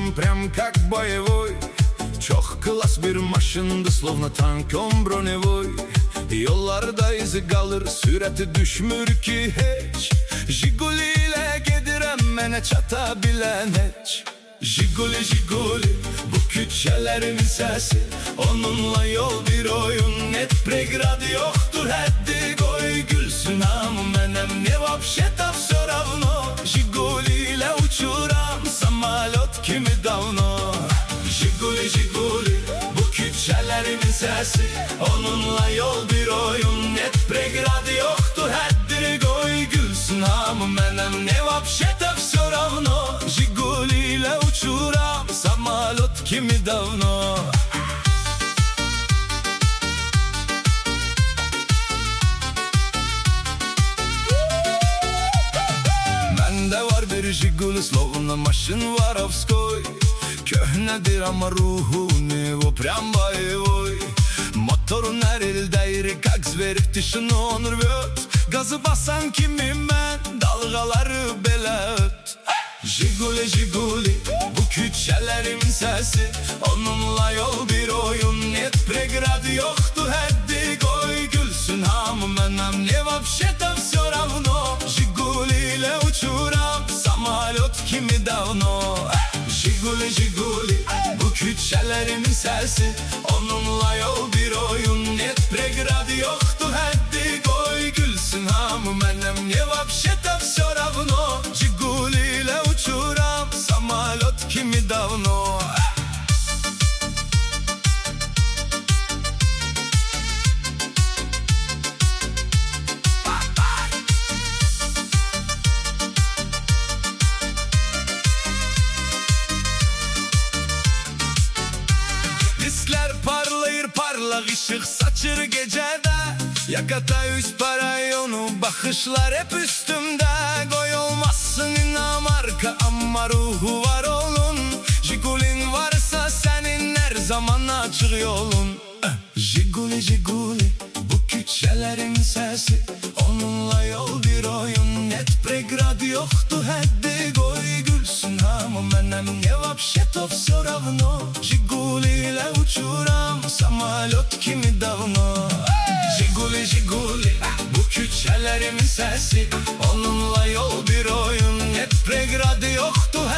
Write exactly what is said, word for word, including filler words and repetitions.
он прям как боевой. Çok klas bir maşındı, словно tank on bronevой. Yollarda izi kalır, sürati düşmür ki hiç. Jiguli ile gedirem mene çata bilen hiç. Jiguli Jiguli bu küçelerin sesi, onunla yol bir oyun. Net pregrad yoktur haddi, koy gülsün am menem ne vapşeta все равно. Jiguli ile uçuram samalot kimi davno. Jiguli Jiguli bu küçelerin sesi, onunla yol bir oyun. Net pregrad yoktur haddi, koy gülsün am menem ne vapşeta все равно. Jiguli ile uçuram samalot kimi davno. Mende var bir Jiguli, словно maşın varovskoy. Köhnedir ama ruhu nevo прям боевой. Motorun her ildeyri, как зверь в тишину он рвет. Gazı basan kimim ben, dalgaları bele öt. Jiguli Jiguli bu küçelerin sesi, onunla yol bir oyun. Net pregrad yoktu haddi, koy gülsün ham menem ne vapşeta все равно. Jiguli ile uçuram samalot kimi davno. Jiguli Jiguli bu küçelerin sesi, onunla yol bir oyun. Net pregrad yoktu haddi, koy gülsün ham menem ne vapşeta все равно. Jiguli ile uçuram samalot kimi davno. Disler parlayır, parlak ışık saçır gecede. Yakata üst parayonu, bakışlar hep üstümde. Koy olmazsın inan arka ama ruhu var olun. Jigulin varsa senin her zaman açık yolun. Jiguli Jiguli bu küçelerin sesi, onunla yol bir oyun. Net pregrad yoktu haddi, koy gülsün ham menem ne vapşeta все равно. Jiguli ile uçuram samalot kimi davno. Jiguli Jiguli bu küçelerin sesi, onunla yol bir oyun. Net pregrad yoktu